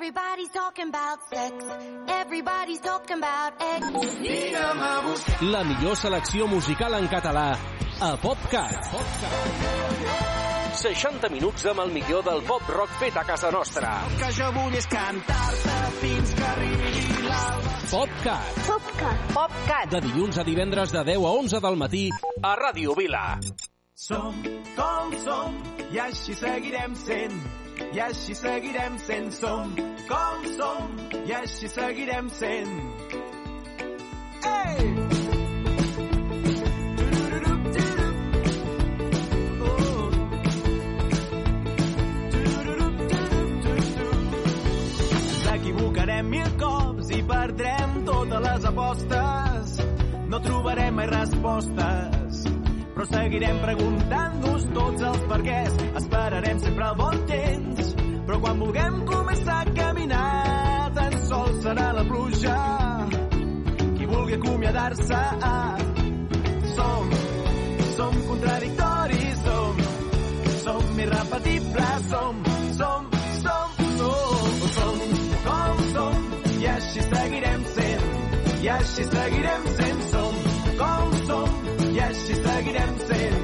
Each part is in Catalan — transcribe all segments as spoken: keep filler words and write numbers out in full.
Everybody's talking about sex. Everybody's talking about eggs. La millor selecció musical en català a PopCat. seixanta minuts amb el millor del pop rock fet a casa nostra. El que jo vull és cantar-te fins que arribi l'alba. PopCat. PopCat. PopCat. De dilluns a divendres de deu a onze del matí a Ràdio Vila. Som com som i així seguirem sent. I així seguirem sent. Som com som i així seguirem sent. Ei! Equivocarem mil cops i perdrem totes les apostes. No trobarem mai respostes, però seguirem preguntant-nos tots els perquès. Esperarem sempre el bon temps, però quan vulguem començar a caminar, tan sols serà la pluja qui vulgui acomiadar-se. Som, som contradictoris, som, som irrepetibles, som, som, som, som, som, com som, i així seguirem sent, i així seguirem sent, som, com som, i així seguirem sent.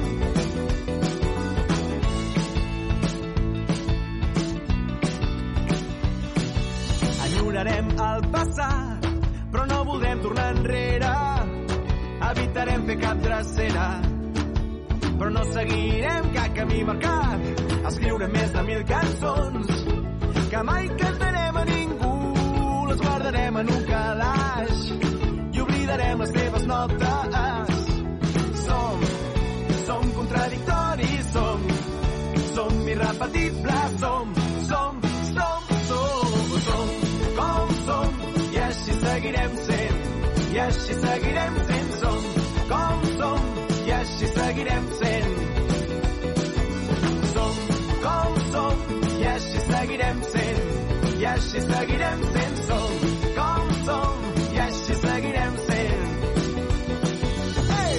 Enyorarem el passat, però no voldrem tornar enrere. Evitarem fer cap drecera, però no seguirem cap camí marcat. Escriurem més de mil cançons que mai cantarem a ningú. Les guardarem en un calaix i oblidarem les teves notes. Som, som contradictoris, som, som irrepetibles, som, som, som, som, som, com som, i així seguirem sent, i així seguirem sent, som, com som, i així seguirem sent. Som, com som, i així seguirem sent, i així seguirem sent, som, com som, i així seguirem sent. Hey!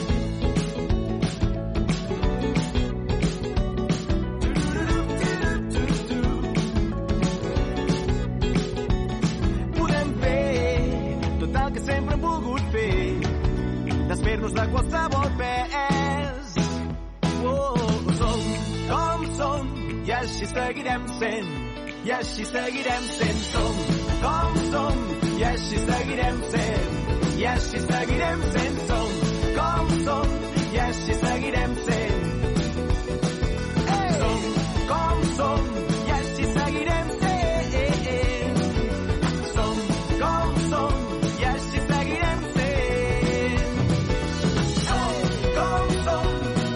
Podem fer tot el que sempre hem volgut fer, desfer-nos de qualsevol pes. Oh, som, com som, i així seguirem sent, i així seguirem sent, som, com som, i així seguirem sent, i així seguirem sent, som, com som, i així seguirem sent. Som, com som, i així seguirem sent. Som, com som, i així seguirem sent. Som, com som.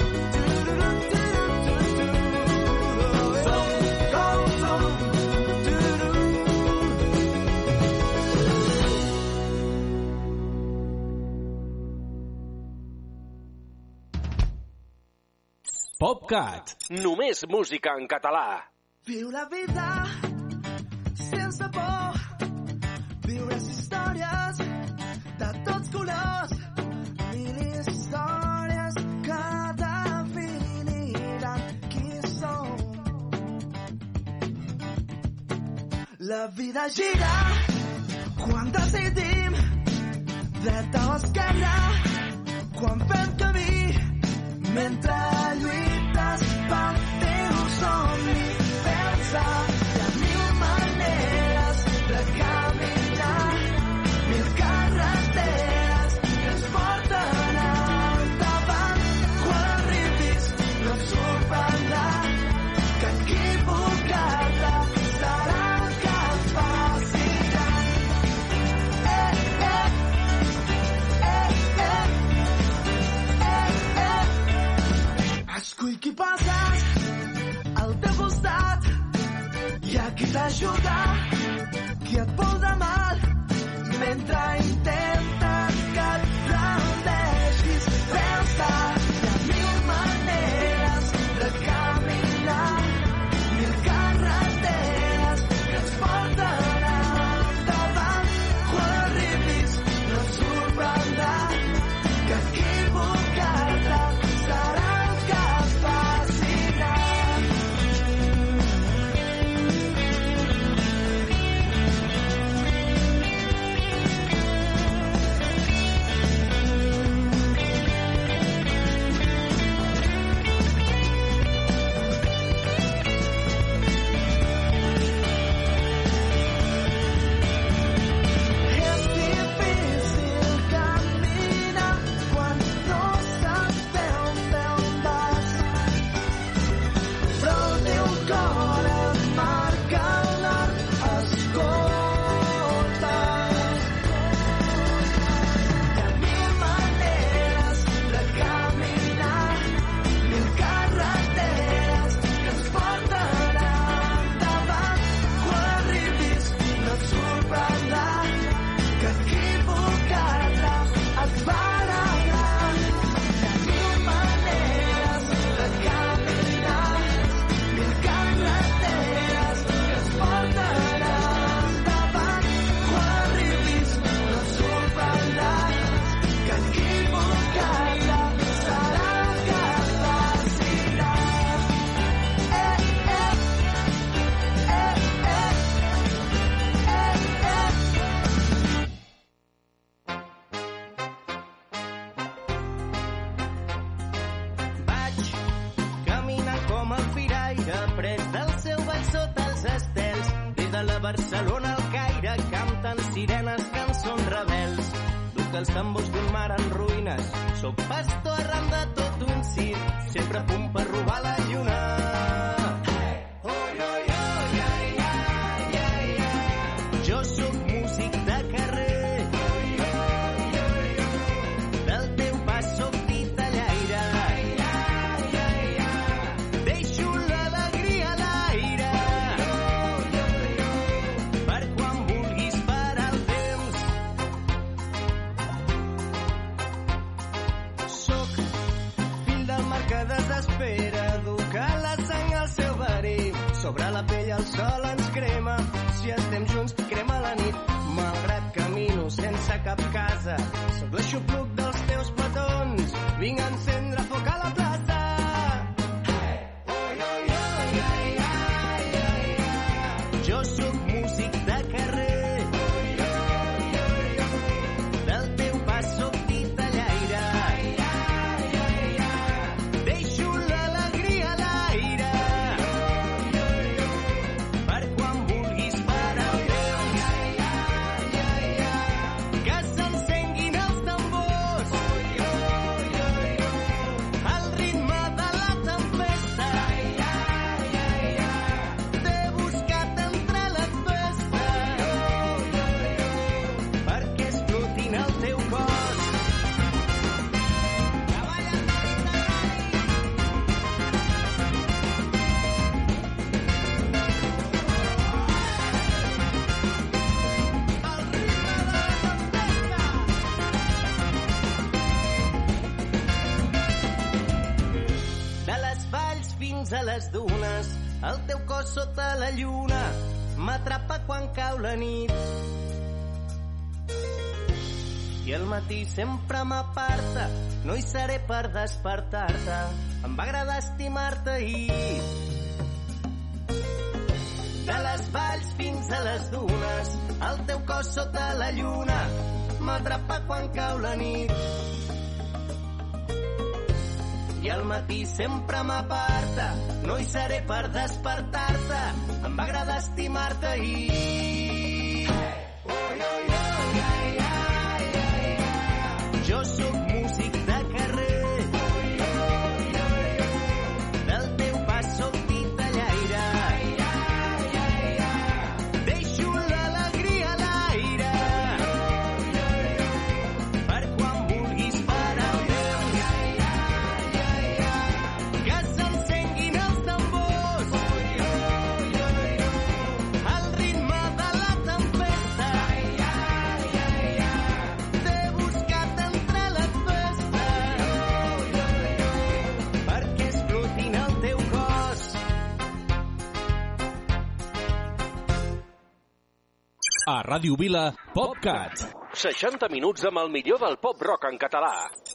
PopCat. Només música en català. Viu la vida sense por, viure les històries de tots colors, mil històries que definiran qui som. La vida gira quan decidim dreta o esquerra, quan fem camí mentre lluites pel teu somni. Pensa que mil maneres de caminar, mil carreteres que ens porten endavant. Quan arribis no et sorprendrà que equivocar-te serà el que et faci gran. Eh, eh, eh, eh, eh, eh. Escull qui passes al teu costat, hi ha qui t'ajuda, qui et vol de mal, mentre intenten que et rendeixis. Pensa que hi ha mil maneres de caminar, mil carreteres que ens porten endavant. Quan arribis no et sorprendrà que equivocar-te serà el que et faci gran. Barcelona, al Caire, canten sirenes, cançons rebels. Duc els tambors d'un mar en ruïnes. Soc pastor arran de tot un circ, sempre a punt per robar la lluna. Jo sóc músic de carrer, del teu pas sóc titellaire, deixo l'alegria a l'aire, per quan vulguis parar el temps. Sóc fill del mar que desespera, educar la sang al seu verí, sobre la pell el sol ens crema. Si estem junts, crema la nit, malgrat camino sense cap casa. Soc l'aixopluc dels teus petons, vinc a encendre foc a la plaça. Jo sóc músic de carrer, del teu pas sóc titellaire, deixo l'alegria a l'aire, per quan vulguis parar el temps. Que s'encenguin els tambors, al ritme de la tempesta. T'he buscat entre les festes, perquè explotin el teu cos. De les valls fins a les dunes, el teu cos sota la lluna m'atrapa quan cau la nit. I al matí sempre m'aparta, no hi seré per despertar-te. Em va agradar estimar-te ahir. De les valls fins a les dunes, el teu cos sota la lluna m'atrapa quan cau la nit. I al matí sempre m'aparta, no hi seré per despertar-te. Em va agradar estimar-te ahir. Jo sóc músic de carrer, del teu pas sóc titellaire, deixo l'alegria a l'aire, per quan vulguis parar el temps. Que s'encenguin els tambors, al ritme de la tempesta. T'he buscat entre les festes, perquè explotin el teu cos. A Ràdio Vila, PopCat. seixanta minuts amb el millor del pop rock en català.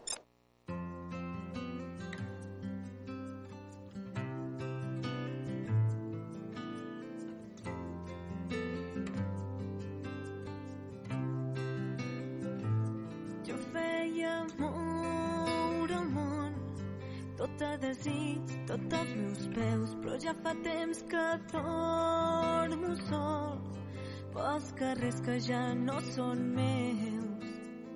Jo feia moure el món, tot a desig, tots els meus peus, però ja fa temps que dormo sol pels carrers que ja no són meus.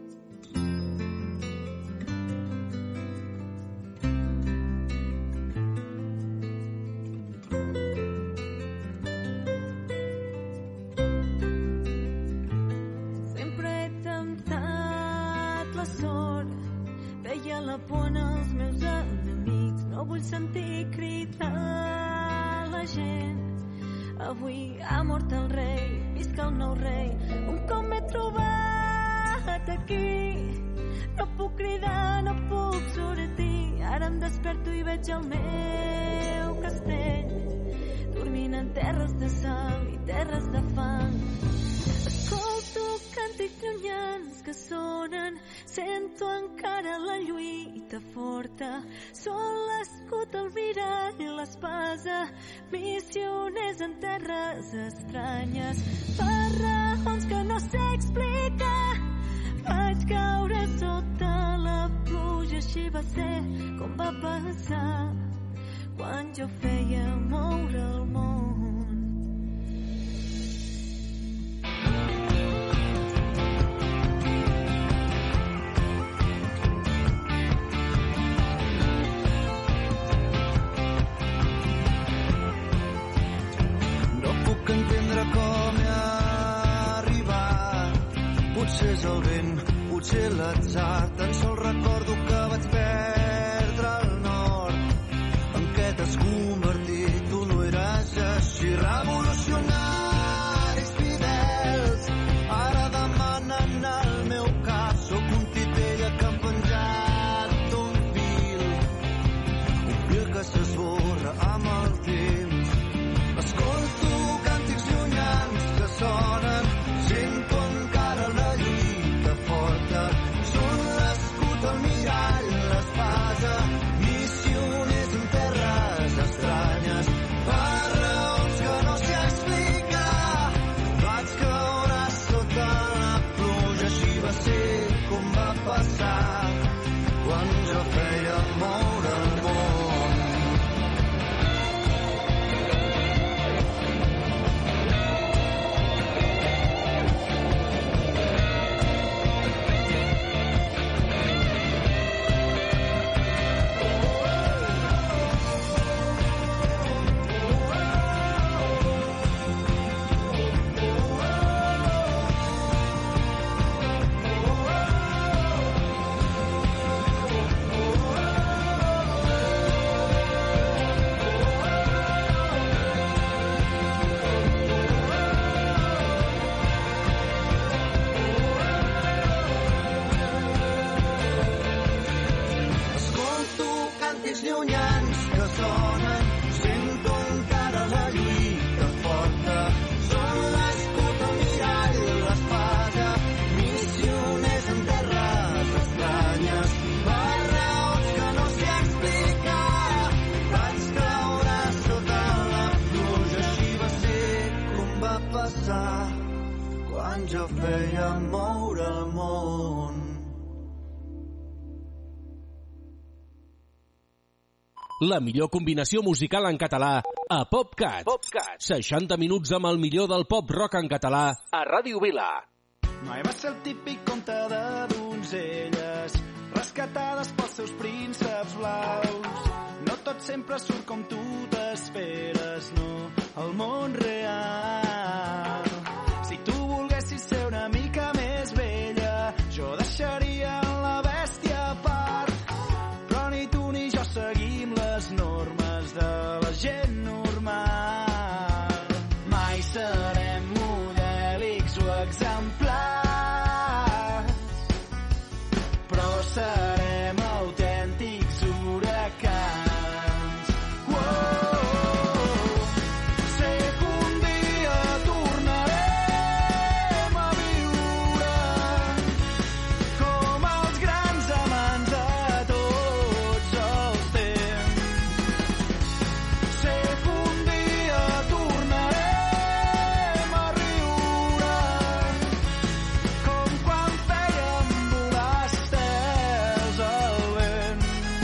Sempre he temptat la sort, veia la por en els meus enemics, no vull sentir cridar la gent. Avui ha mort el rei, visca el nou rei, un cop m'he trobat aquí. No puc cridar, no puc sortir, ara em desperto i veig el meu castell, dormint en terres de sal i terres de fang. Escolto càntics llunyans que sonen, sento encara la lluita forta, són l'escut, el mirall i l'espasa, missioners en terres estranyes, per raons que no sé explicar. Vaig caure sota la pluja, així va ser com va passar quan jo feia moure el món. és el vent, potser l'atzar. Tan sols recordo que vaig perdre el nord. En què t'has convertit? Tu no eres així. Revolucionaris fidels ara demanen el meu cap. Sóc un titella que han penjat d'un fil, un fil que s'esborra amb el temps. Escolto càntics llunyans que sonen, sento encara la lluita forta. Són l'escut, el mirall, l'espasa, missioners en terres estranyes. Per raons que no sé explicar, vaig caure sota la pluja. Així va ser com va passar quan jo feia moure el món. Escolto càntics llunyans que sonen, sento encara la lluita forta. Són l'escut, el mirall, l'espasa, missioners en terres estranyes. Per raons que no sé explicar, vaig caure sota la pluja. Així va ser com va passar quan jo feia moure el món. La millor combinació musical en català a PopCat. PopCat. seixanta minuts amb el millor del pop rock en català a Ràdio Vila. Mai va ser el típic conte de donzelles rescatades pels seus prínceps blaus. No tot sempre surt com tu t'esperes, no, el món real. Si tu volguessis ser una mica més vella, jo deixaria la bèstia a part. Però ni tu ni jo seguim les normes de la gent normal. Mai serem modèlics o exemplars, però serem autèntics huracans. Wow! Sé que un dia tornarem a viure com els grans amants de tots els temps. Sé que un dia tornarem a riure com quan fèiem volar estels al vent.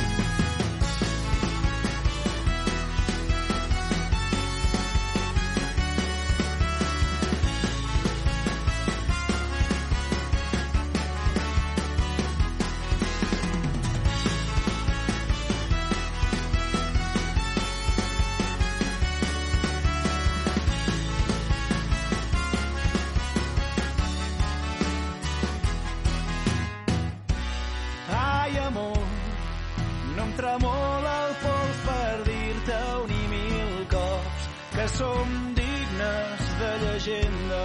Ai, amor, no em tremola el pols per dir-te un i mil cops que som dignes de llegenda.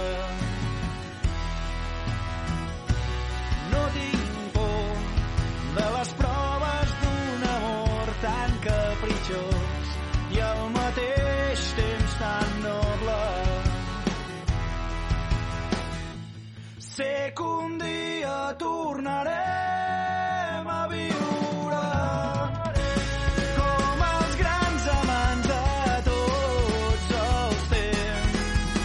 No tinc por de les proves d'un amor tan capritxós i al mateix temps tan noble. Sé que un dia tornarem a viure com els grans amants de tots els temps.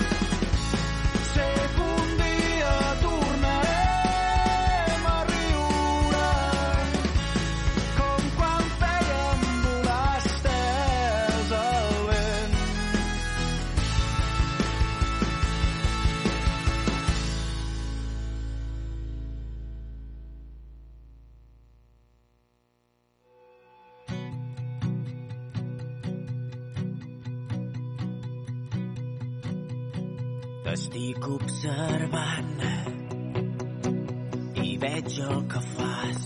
Sé que un dia tornarem a riure com quan fèiem volar estels al vent. T'estic observant veig el que fas,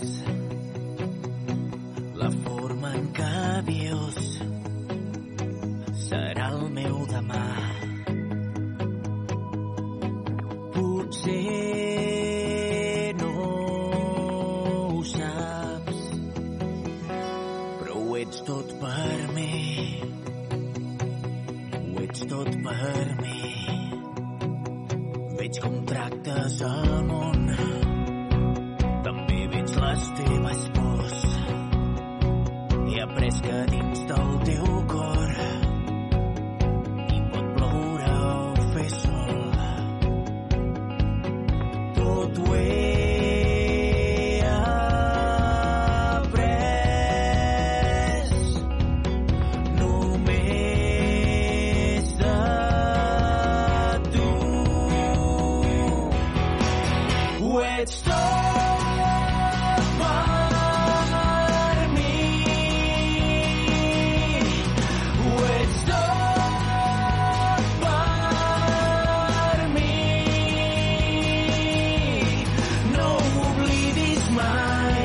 la forma en què vius serà el meu demà. Potser no ho saps, però ho ets tot per mi, ho ets tot per mi. Veig com tractes el món, també veig les teves pors. He après que dins del teu cor hi pot ploure o fer sol. Tot ho he après només de tu. Ho ets tot per mi, ho ets tot per mi. No ho oblidis mai,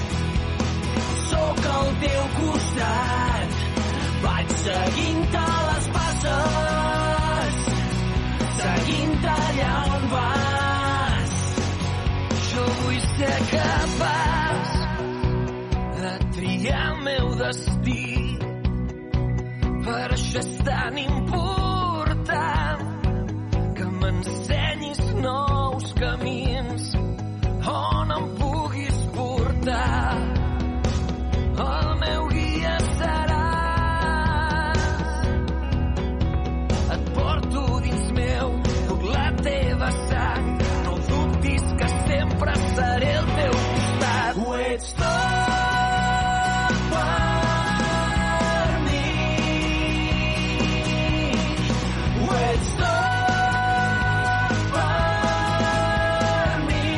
sóc al teu costat, vaig seguint-te les passes, seguint-te allà on vas. Jo vull ser capaç de triar el meu destí, per això és tan important que m'ensenyis nous camins on em puguis portar. El meu guia seràs, et porto dins meu, puc la teva sang, no dubtis que sempre seré al teu costat. Ho ets tot per mi, ho ets tot per mi.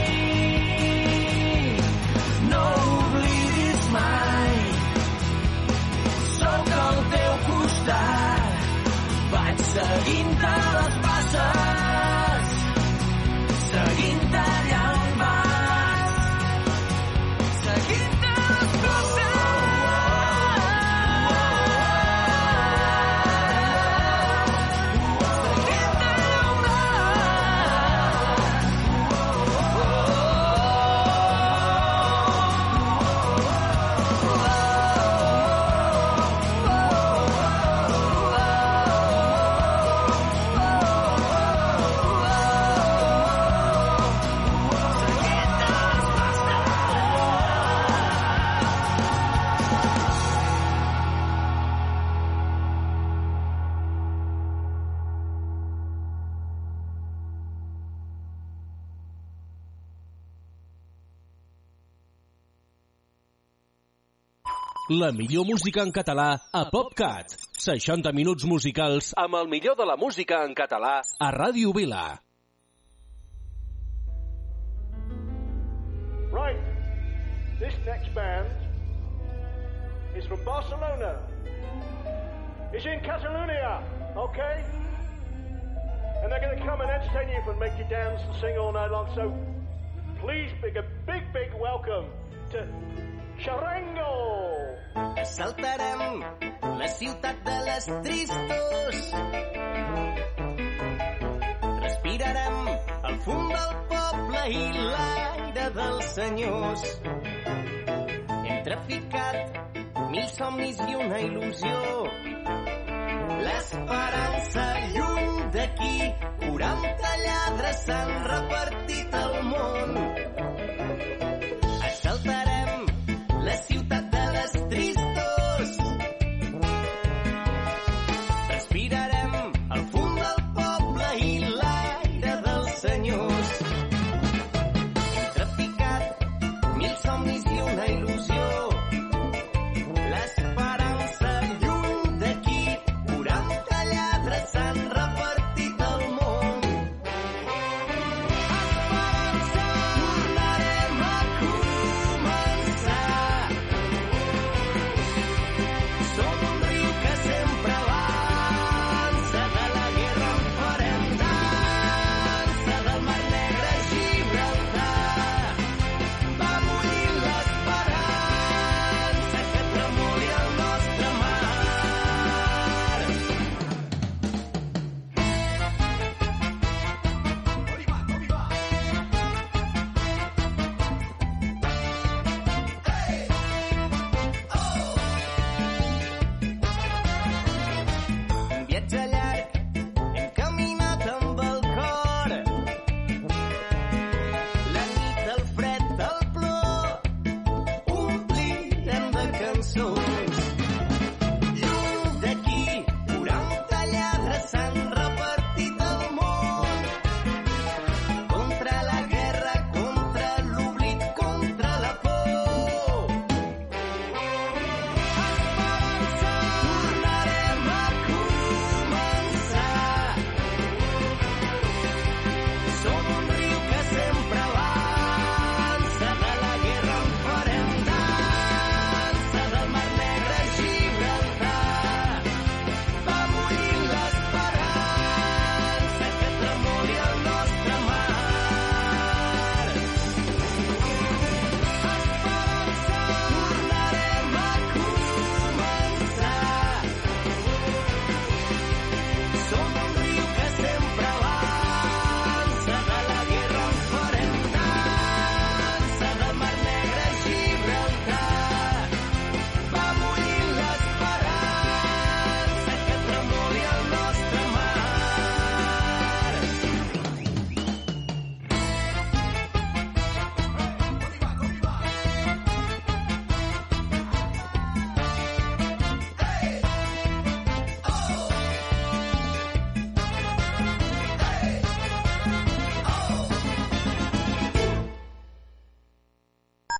No ho oblidis mai, sóc al teu costat, vaig seguint-te les passes, seguint-te allà on vas, seguint-te les passes. Seguint-te allà on La millor música en català a PopCat. seixanta minuts musicals amb el millor de la música en català a Ràdio Vila. Right, this next band is from Barcelona. It's in Catalonia, okay? And they're going to come and entertain you and make you dance and sing all night long. So please, big, a big, big welcome to Charango. Assaltarem la ciutat de les tristos, respirarem el fum del poble i l'aire dels senyors. Hem traficat mil somnis i una il·lusió, l'esperança lluny d'aquí, quaranta lladres s'han repartit al món. Assaltarem la ciutat de les tristos, respirarem el fum del poble i l'aire dels senyors. Hem traficat mil somnis i una il·lusió, l'esperança lluny d'aquí, quaranta lladres s'han repartit al món. Esperança, tornar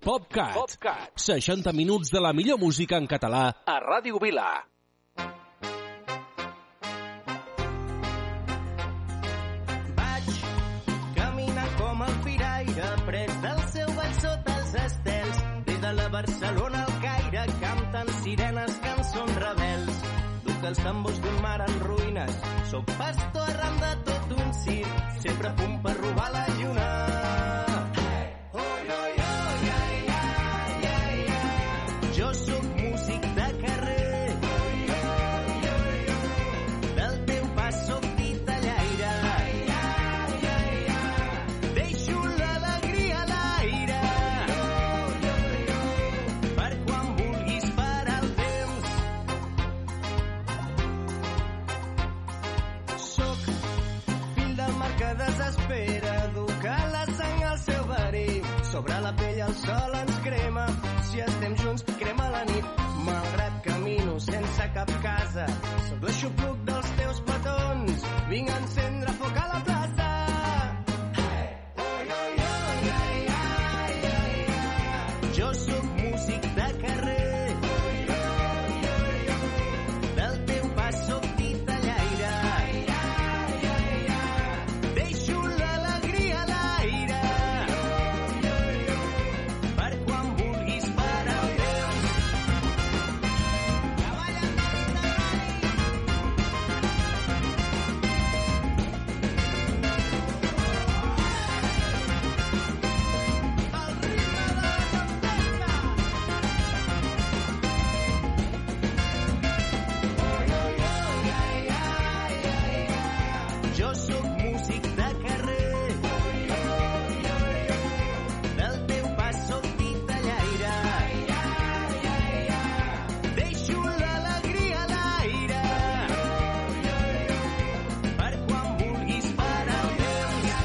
PopCat. PopCat. seixanta minuts de la millor música en català a Ràdio Vila. Vaig caminar com el piraire, pres del seu ball sota els estels. Des de la Barcelona al Caire canten sirenes, cançons rebels. Duc els tambors d'un mar en ruïnes, soc pastor arran de tot un circ, sempre a punt per robar la lluna. Jo sóc músic de carrer, del teu pas sóc titellaire, deixo l'alegria a l'aire, per quan vulguis parar el temps. Sóc fill del mar que desespera, duc a la sang al seu verí, sobre la pell el sol ens crema, si estem junts crema la nit, malgrat camino sense cap casa, sóc l'aixopluc dels teus petons, vinc a encendre foc a la plaça. Jo sóc músic de carrer, del teu pas sóc titellaire, deixo l'alegria a l'aire, per quan vulguis parar el temps. Treballen Jo sóc músic de carrer, del teu pas sóc titellaire, deixo l'alegria a l'aire, per quan vulguis parar el temps.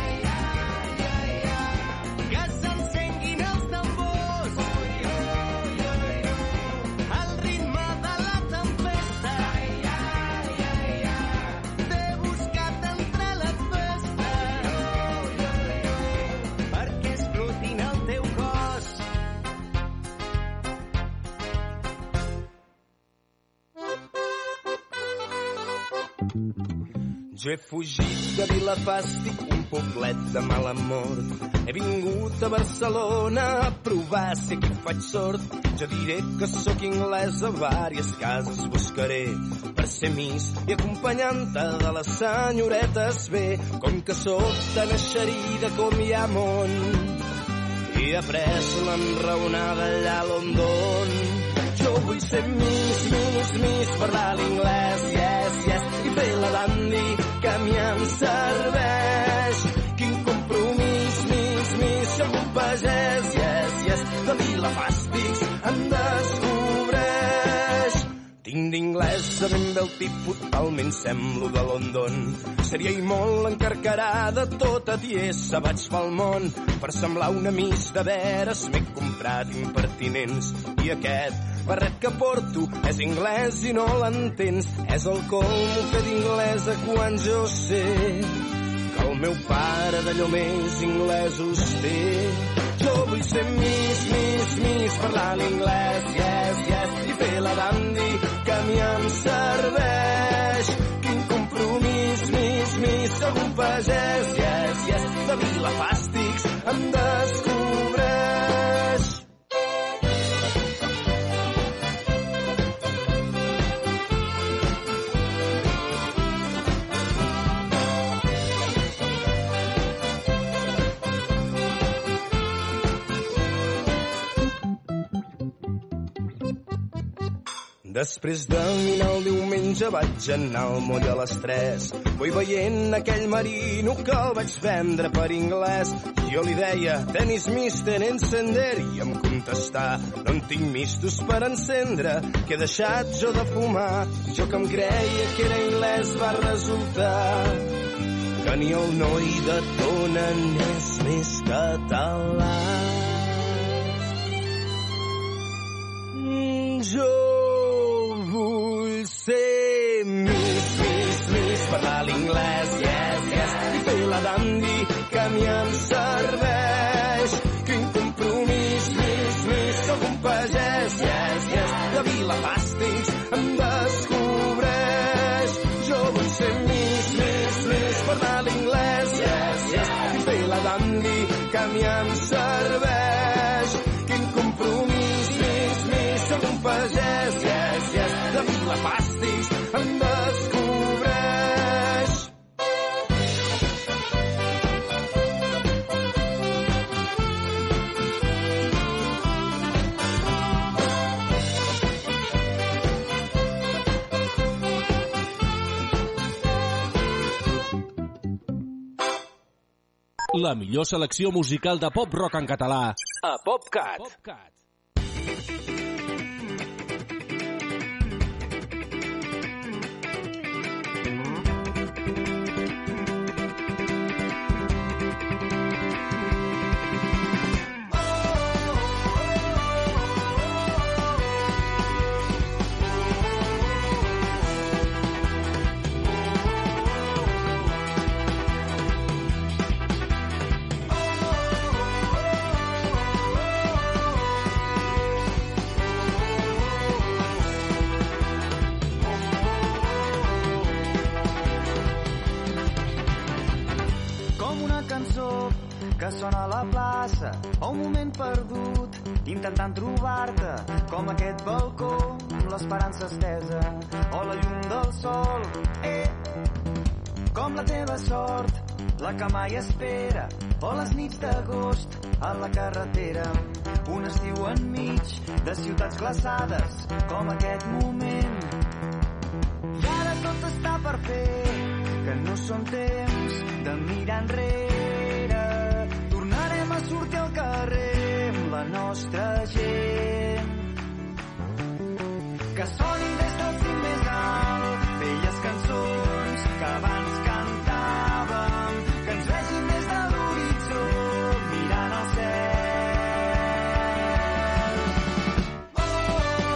Que s'encenguin els tambors, al ritme de la tempesta, t'he buscat entre les festes, perquè explotin el teu cos. Jo he fugit de Vilafàstic, un poblet de mala mort. He vingut a Barcelona a provar si aquí faig sort. Jo diré que sóc anglès, a vàries cases buscaré per ser miss i acompanyant-te de les senyoretes bé. Com que sóc tan eixerida com hi ha món, i he après l'enraonada allà a London. Jo vull ser miss, miss, miss, parlar l'inglès, yes, yes, i fer la dandy que a mi em serveix. Quin compromís, miss, miss, som un pagès, yes, yes, de Vilafàstics em descobreix. Tinc d'inglès a ben bé el tipus, talment semblo de London. Seria i molt encarcarada, tota tiesa vaig pel món. Per semblar una miss de veres m'he comprat impertinents. I aquest barret que porto és anglès i no l'entens. És el colmo fer d'inglesa quan jo sé que el meu pare d'allò més inglesos té. Jo vull ser miss, miss, miss, parlar l'inglès, yes, yes, i fer la dandy que a mi em serveix. Quin compromís, miss, miss, sóc un pagès, yes, yes, de Vilafàstics em descobreix. Després de dinar el diumenge vaig anar al moll a les tres. Vull veient aquell marino que el vaig vendre per anglès. Jo li deia, tenis mister encender, i em contestà, no en tinc mistos per encendre, que he deixat jo de fumar. Jo que em creia que era anglès va resultar que ni el noi de Tona n'és més català. Jo vull ser miss, miss, miss, parlar l'inglès, yes, yes, i fer la dandy que a mi em serveix. Quin compromís, miss, La millor selecció musical de pop-rock en català a PopCat. PopCat. Que sona a la plaça, o un moment perdut, intentant trobar-te, com aquest balcó, l'esperança estesa, o la llum del sol, eh, com la teva sort, la que mai espera, o les nits d'agost, a la carretera, un estiu enmig de ciutats glaçades, com aquest moment. I ara tot està per fer, que no són temps de mirar enrere, sortir al carrer amb la nostra gent. Que sonin des del cim més alt velles cançons que abans cantàvem, que ens vegin des de l'horitzó mirant al cel. Oh, oh,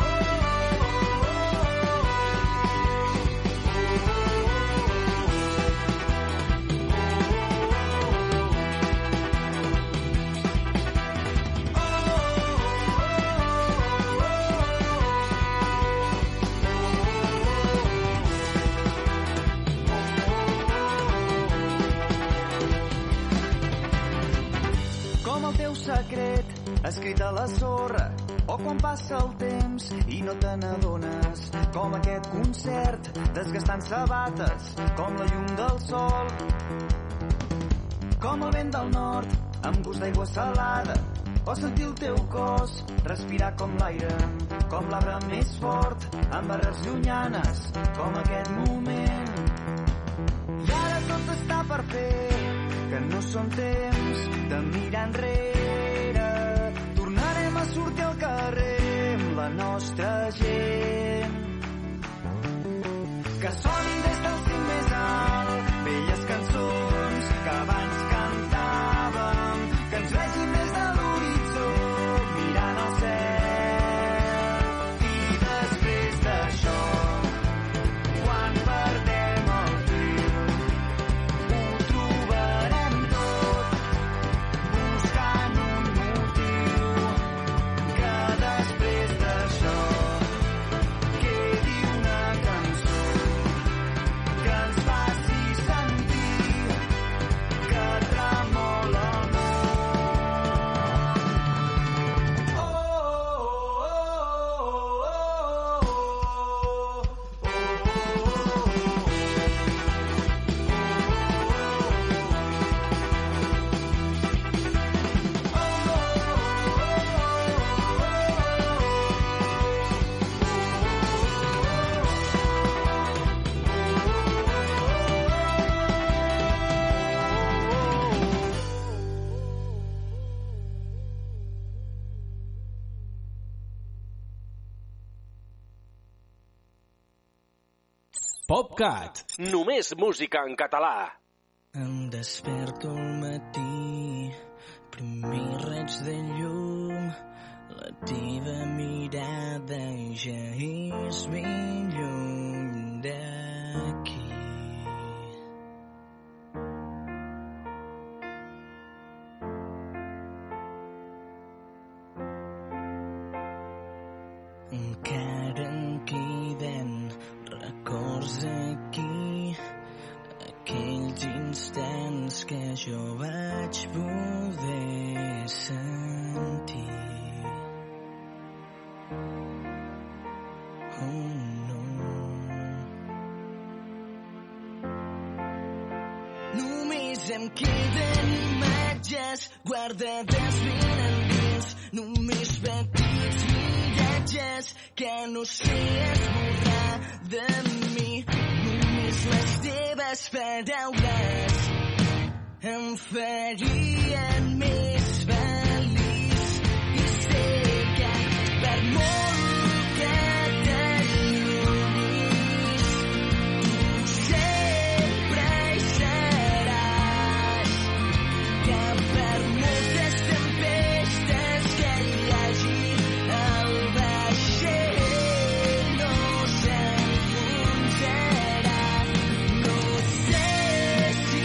secret escrit a la sorra, o quan passa el temps i no te n'adones, com aquest concert desgastant sabates, com la llum del sol, com el vent del nord amb gust d'aigua salada, o sentir el teu cos respirar com l'aire, com l'arbre més fort amb arrels llunyanes, com aquest moment. I ara tot està per fer, que no són temps de mirar enrere, tornarem a sortir al carrer amb la nostra gent. Que sonin des del cim més alt velles cançons que abans cantàvem, que ens vegin des de l'horitzó mirant al cel. I després d'això, quan perdem el fil, ho trobarem tot buscant un motiu, que després d'això quedi una cançó que ens faci sentir que tremola el món. Oh, oh, oh, PopCat, només música en català. Em desperto al matí, primer raig de llum, la teva mirada ja és ben lluny d'aquí. Encara en queden records aquí, aquells instants que jo vaig poder sentir. Oh no. Només em queden imatges guardades ben endins, només petits miratges que no sé esborrar de mi, només les teves paraules em farien més feliç. I sé que per molt que t'allunyis, tu sempre hi seràs. Que per moltes tempestes que hi hagi, el vaixell no s'enfonsarà. No sé si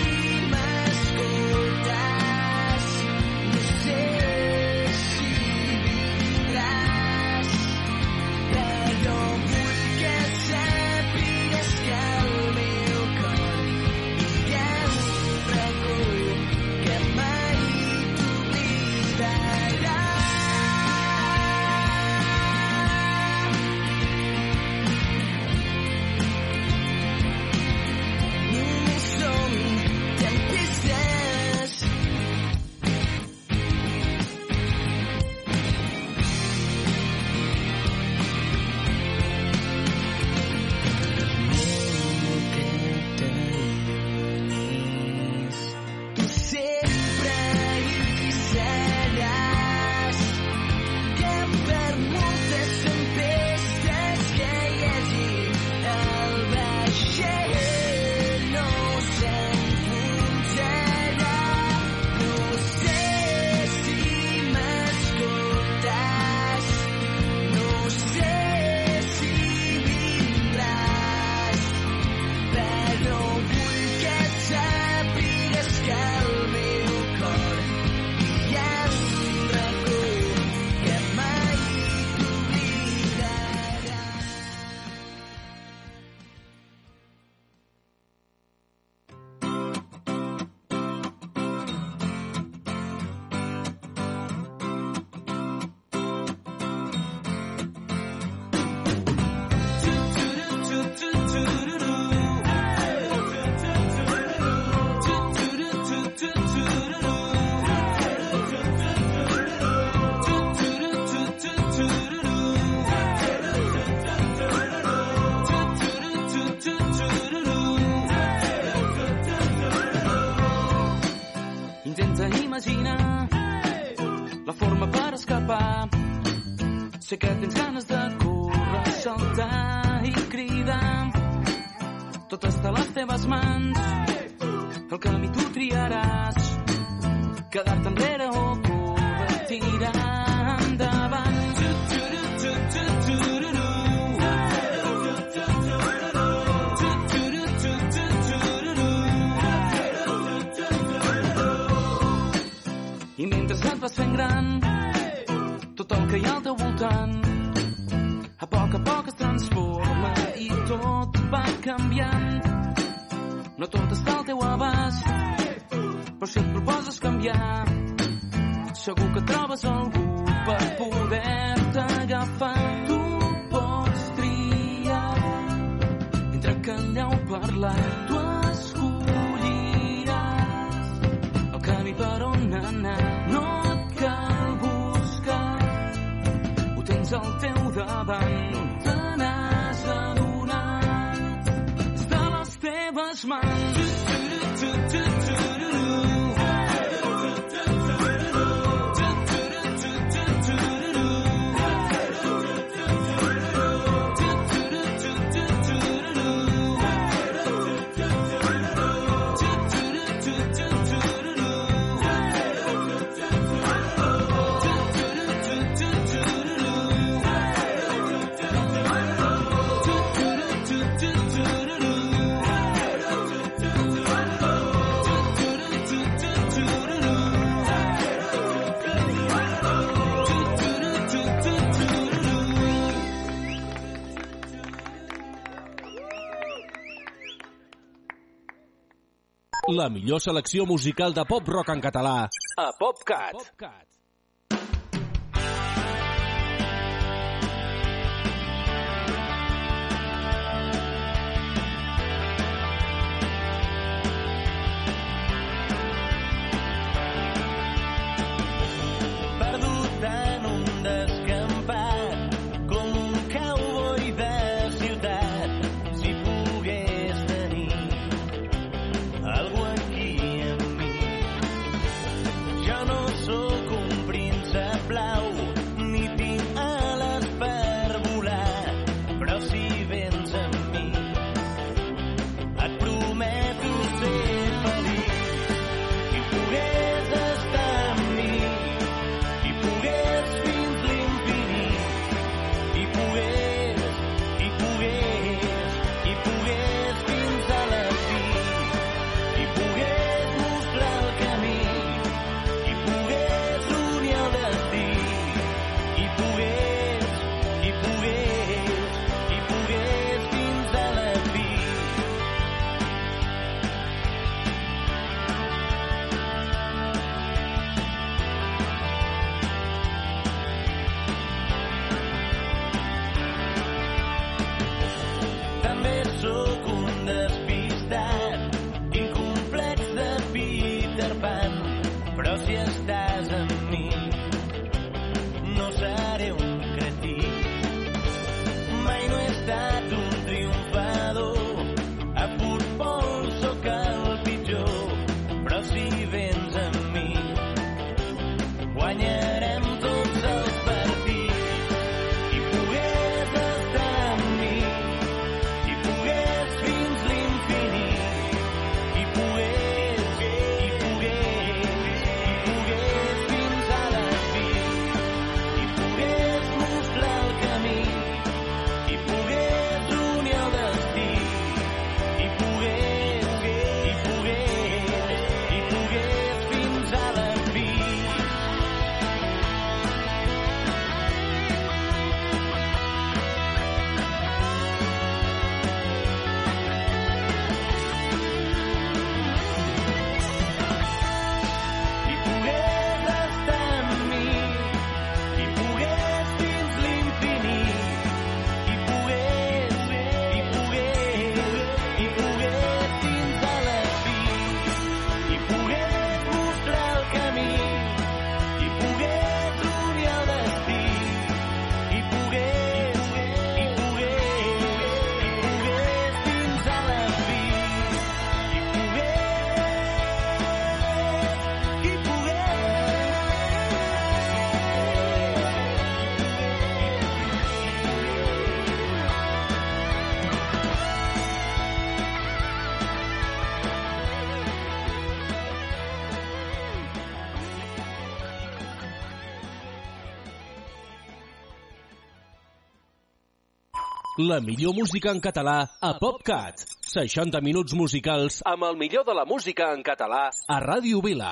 m'escoltes, no sé si vindràs, però vull que sàpigues que al meu cor hi ha un racó que mai t'oblidarà. Només som tempestes. Tu sempre hi seràs. Que per moltes tempestes que hi hagi, el vaixell no s'enfonsarà. No sé si m'escoltes, no sé si vindràs, però vull que sàpigues que al meu cor hi ha un racó que mai t'oblidarà. Intenta imaginar la forma per escapar. Sé que tens ganes de córrer, saltar i cridar. Tot està a les teves mans, el camí tu triaràs. Quedar-te enrere o córrer, tirar endavant. I mentre et vas fent gran, tot el que hi ha al teu voltant a poc a poc es transforma i tot va canviant. No tot està al teu abast, però si et proposes canviar, segur que trobes algú per poder-te agafar. Tu pots triar entre callar o parlar. Tu escolliràs el camí per on anar. No et cal buscar, ho tens al teu davant. No te n'has adonat, està a les teves mans. La millor selecció musical de pop-rock en català a PopCat. PopCat. Perdut en un descampat, com un cowboy de ciutat, si pogués tenir algú aquí amb mi. sóc un despistat, incomplex de Peter Pan, però si estàs amb mi no seré un cretí. Mai no he estat un triomfador, a futbol sóc el pitjor, però si vens amb mi guanyarem tots els partits. Qui pogués estar amb mi, qui pogués fins l'infinit, qui pogués, qui pogués, qui pogués fins a la fi, qui pogués mostrar el camí, qui pogués unir el destí, qui pogués, qui pogués, qui pogués fins a la fi. Qui pogués estar amb mi, qui pogués fins l'infinit, qui pogués, qui pogués, qui pogués fins a la fi, qui pogués mostrar el camí, qui pogués unir el destí, qui pogués, qui pogués, qui pogués fins a la fi, qui pogués, qui pogués. La millor música en català a PopCat. seixanta minuts musicals amb el millor de la música en català a Ràdio Vila.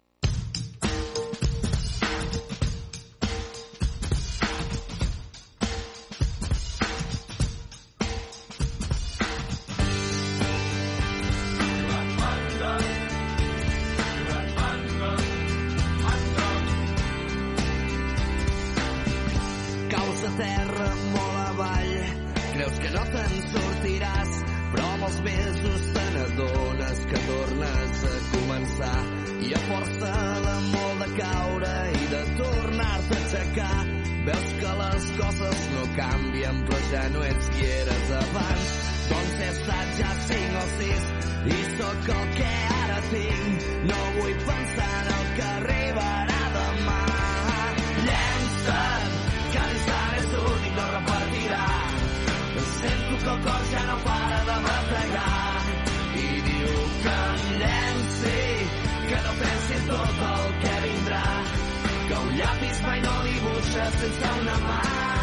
Caus a terra molt avall, creus que no te'n sortiràs, però amb els mesos te n'adones que tornes a començar, i a força de molt de caure i de tornar-te a aixecar, veus que les coses no canvien, però ja no ets qui eres abans. Doncs he estat ja cinc o sis i sóc el que ara tinc, no vull pensar en el que arribarà demà. Llença't, que l'instant és únic, no repartirà. Sento que el cor ja no para de bategar i diu que em llenci, que no pensi en tot el que vindrà, que un llapis mai no dibuixa sense una mà.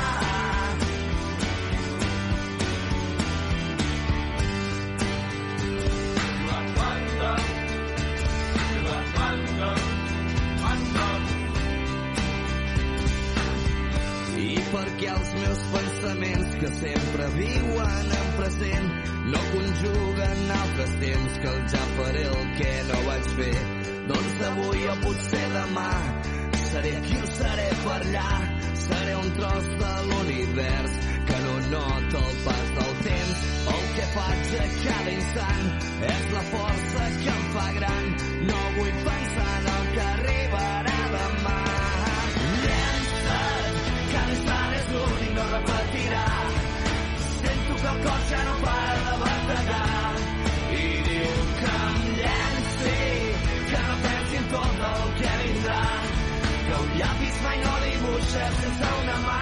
I perquè els meus pensaments que sempre viuen en present no conjuguen altres temps que el ja faré el que no vaig fer, doncs avui o potser demà seré aquí o seré per allà, seré un tros de l'univers que no nota el pas del temps. El que faig a cada instant és la força que em fa gran, no vull pensar en el que arribarà demà. Llença't, cada instant és únic, no repetirà. Sento que el cor ja no para de bategar i diu que em llenci, que no pensi en tot el que vindrà, que un llapis mai no dibuixa sense una mà.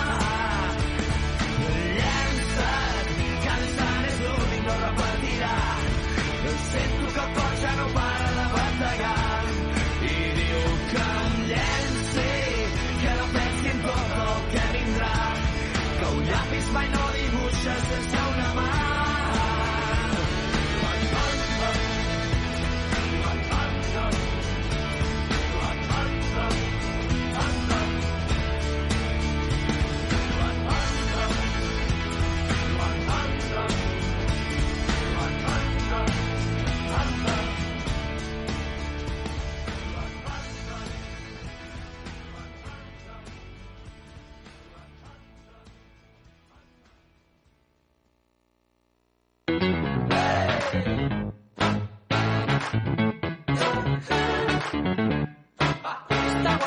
Llença't, cada instant és únic, no repetirà. Sento que el cor ja no para de bategar i diu que em llenci, que no pensi en tot el que vindrà, que un llapis mai no dibuixa sense una mà.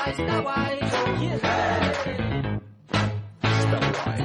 guai, està guai. Yeah. Està guai.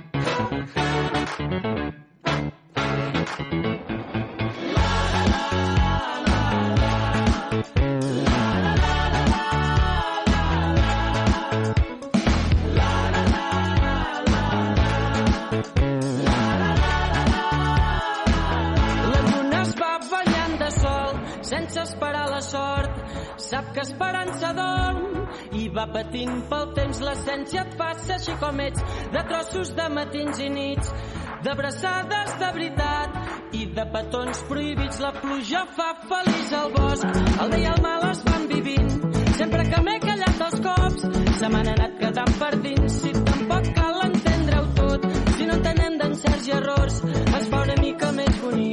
Sense esperar la sort, sap que esperança dorm i va patint pel temps. L'essència et passa així com ets, de trossos de matins i nits, d'abraçades de veritat i de petons prohibits. La pluja fa feliç al bosc, el bé i el mal es van vivint. Sempre que m'he callat els cops, se m'han anat quedant per dins. Si tampoc cal entendre-ho tot, si no entenem d'encerts i errors, es fa una mica més bonic.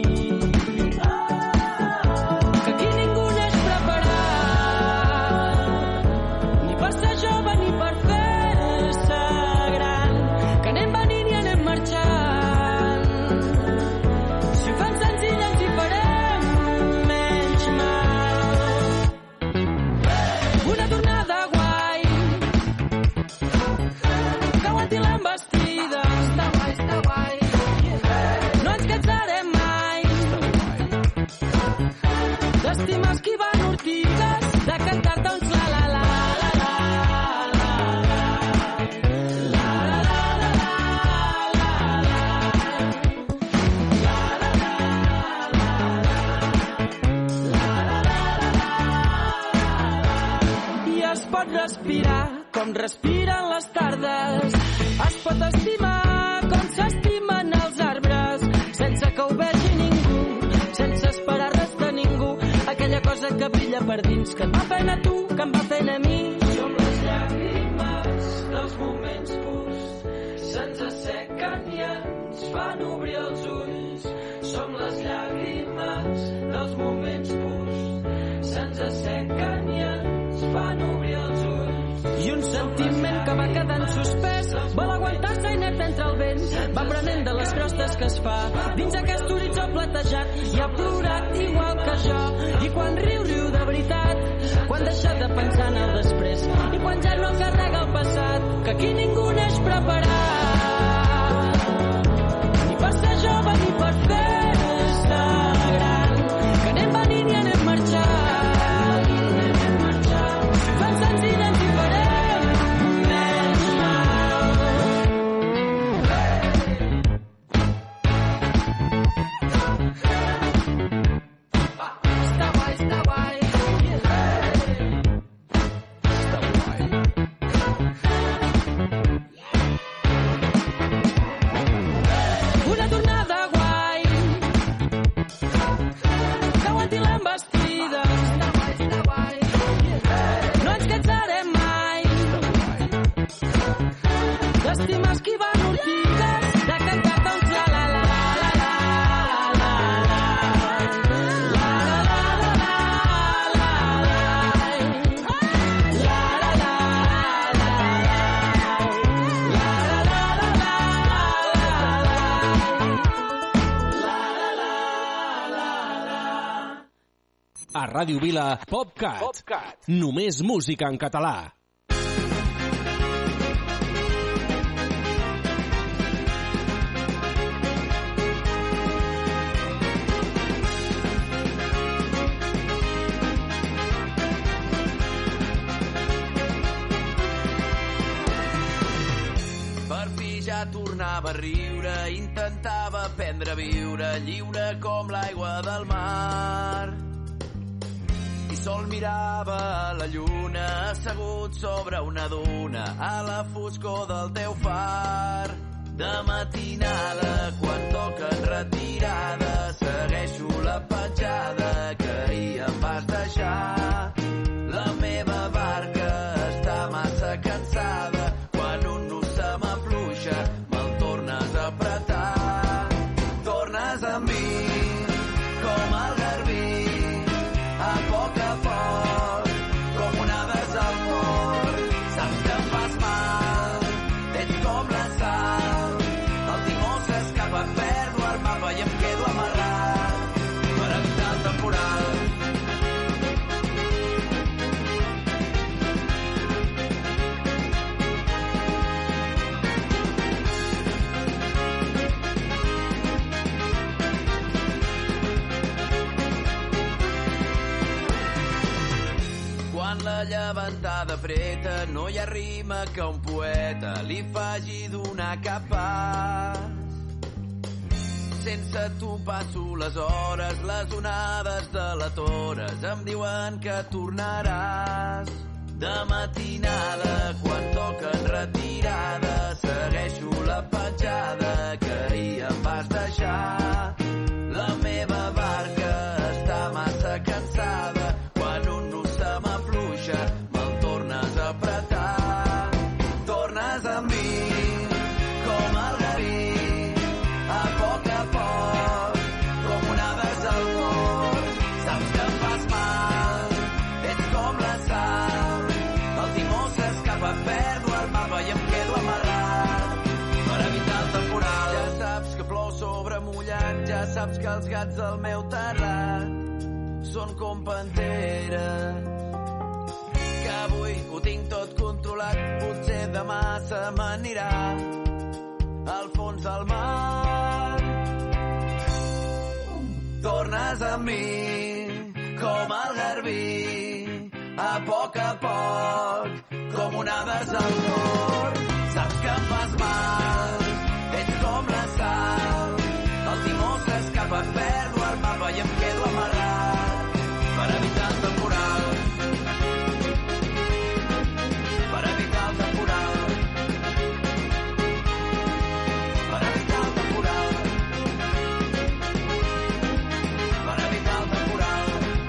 Respirar com respiren les tardes, es pot estimar com s'estimen els arbres, sense que ho vegi ningú, sense esperar res de ningú. Aquella cosa que brilla per dins, que et va fent a tu, que em va fent a mi. Som les llàgrimes dels moments purs, se'ns assequen i ens fan obrir els ulls. Som les llàgrimes dels moments purs, se'ns assequen i ens fan obrir els ulls. I un sentiment que va quedant suspès vol aguantar-se inert entre el vent, va prenent de les crostes que es fa dins aquest horitzó platejat, i ha plorat igual que jo. I quan riu, riu de veritat, quan deixa de pensar en el després, i quan ja no carrega el passat, que aquí ningú neix preparat, ni per ser jove ni per fer-se gran, que anem venint i anem marxant. A Ràdio Vila, PopCat. PopCat. Només música en català. Per fi ja tornava a riure, intentava aprendre a viure lliure com l'aigua del mar. I sol mirava la lluna assegut sobre una duna a la foscor del teu far. De matinada, quan toquen retirada, segueixo la petjada que ahir em vas deixar. La meva barca està massa cansada, quan un nus se m'afluixa me'l tornes a apretar. Tornes amb mi com el garbí, a poc a poc, com onades al port. Saps que em fas mal, ets com la sal, el timó s'escapa, perdo el mapa i em quedo amarrat per evitar el temporal. ventada preta, no hi ha rima que un poeta li faci donar cap pas. Sense tu passo les hores, les onades de la Tores em diuen que tornaràs. De matinada, quan toquen retirada, segueixo la petjada que ahir em vas deixar. La meva barca està massa cansada, quan un nus se m'afluixa me'l tornes a apretar. Tornes amb mi com el Garí, a poc a poc, com onades al cor. Saps que em fas mal, ets com la sal, el timó s'escapa, perdo el mapa i em quedo amarrat per evitar el temporal. Ja saps que plou sobre mullat, ja saps que els gats del meu terrat són com panteres, que avui ho tinc tot controlat, potser demà se m'anirà al fons del mar. Tornes amb mi com el Garbí, a poc a poc, com onades al cor. Saps que em fas mal, ets com la sal, el timó s'escapa, perdo el mapa i em quedo amarrat per evitar el temporal. Per evitar el temporal. Per evitar el temporal. Per evitar el temporal.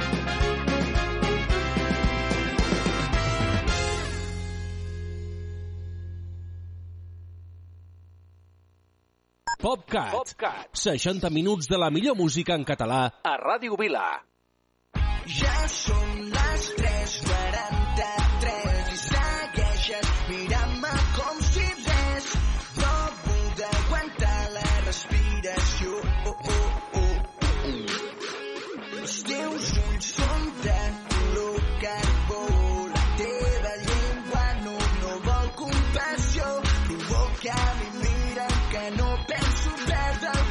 PopCat. PopCat. seixanta minuts de la millor música en català a Ràdio Vila. Ja són les tres quaranta-tres i segueixes mirant-me com si res. Provo d'aguantar la respiració. Oh, oh, oh, oh. Els teus ulls són de color carbó. La teva llengua no, no vol compassió. Provoca mi mira que no penso perdre el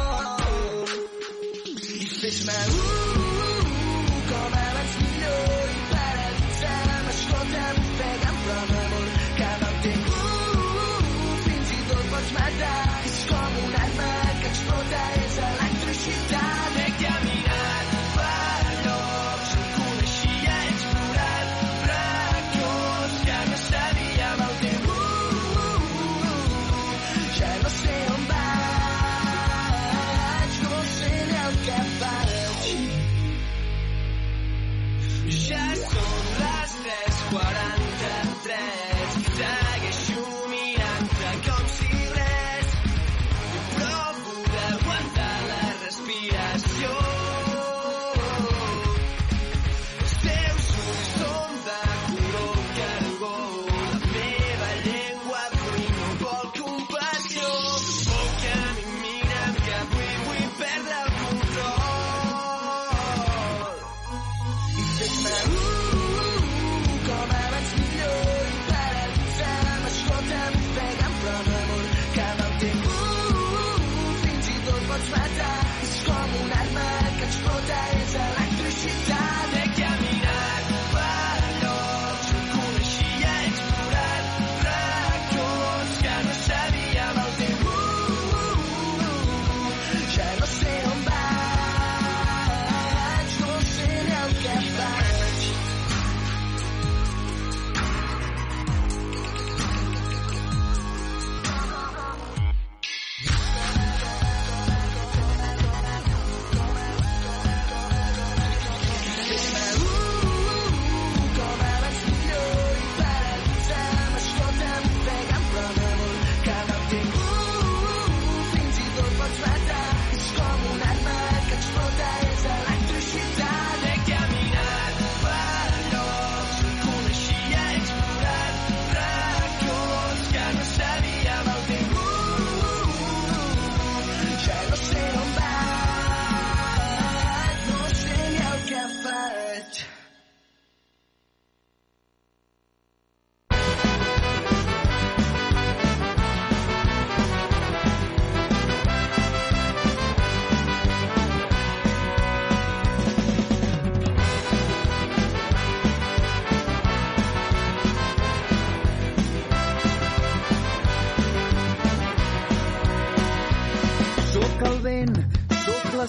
control. I fes-me uh, com abans millor.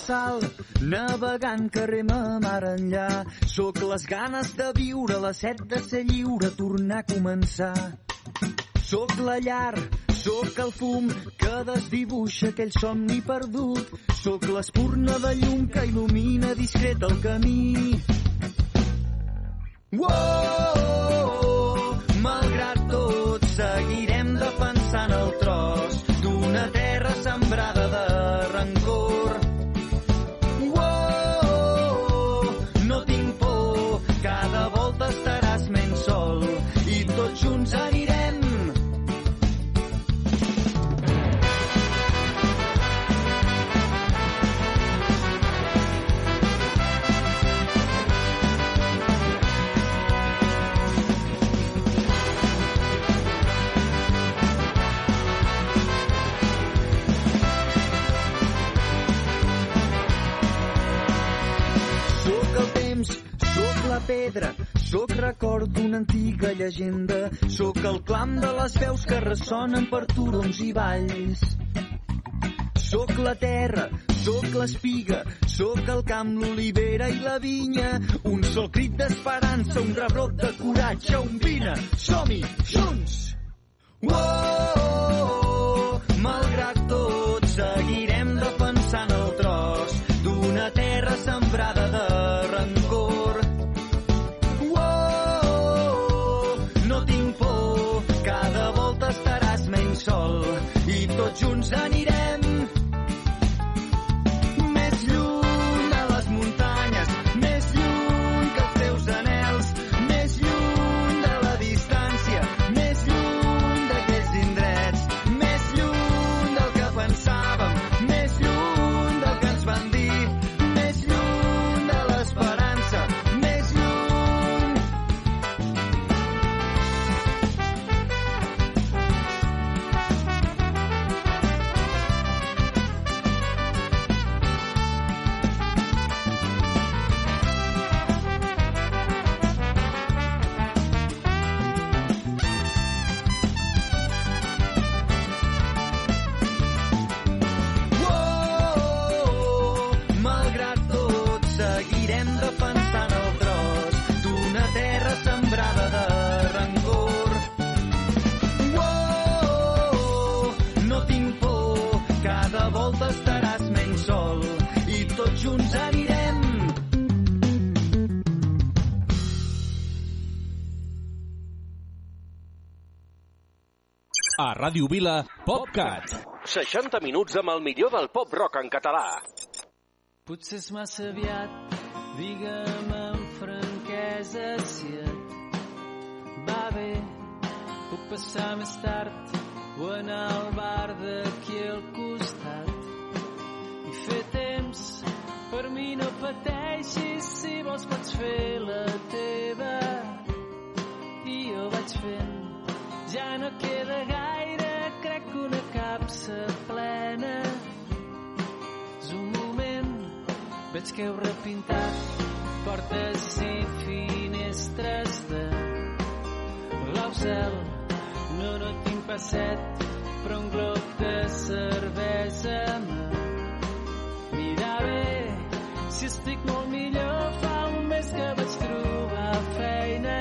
sal, navegant carrer ma mar enllà. Sóc les ganes de viure, la set de ser lliure, tornar a començar. Sóc la llar, sóc el fum que desdibuixa aquell somni perdut. Sóc l'espurna de llum que il·lumina discret el camí. Uoh, malgrat tot, seguirem defensant el tros d'una terra sembrada de rancor. Uoh, no tinc por, cada volta estaràs menys sol i tots junts anirem. Pedra, sóc record d'una antiga llegenda, sóc el clam de les veus que ressonen per turons i valls. Sóc la terra, sóc l'espiga, sóc el camp, l'olivera i la vinya, un sol crit d'esperança, un rebrot de coratge, un vine, som-hi, junts! Uoh, malgrat tot, seguirem defensant el tros d'una terra sembrada de rancor. Sol, i tots junts anirem més lluny de les muntanyes, més lluny que els teus anels, més lluny de la distància, més lluny d'aquells indrets, més lluny del que pensàvem, més lluny del que ens van dir, més lluny de l'esperança, més lluny. A Ràdio Vila, PopCat. seixanta minuts amb el millor del pop rock en català. Potser és massa aviat, digue'm amb franquesa si et va bé. Puc passar més tard o anar al bar d'aquí al costat i fer temps. Per mi no pateixis, si vols pots fer la teva i jo vaig fent. Ja no queda gaire, crec que una capsa plena. És un moment, veig que heu repintat portes i finestres de blau cel. No, no tinc passet, però un glob de cervesa mira bé. Si estic molt millor, fa un mes que vaig trobar feina.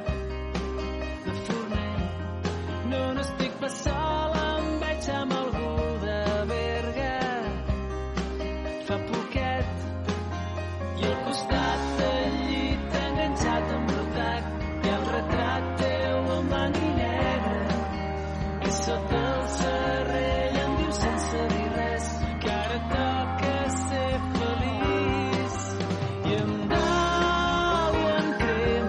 No, no estic pas sola, em veig amb algú de Berga. Fa poquet i al costat de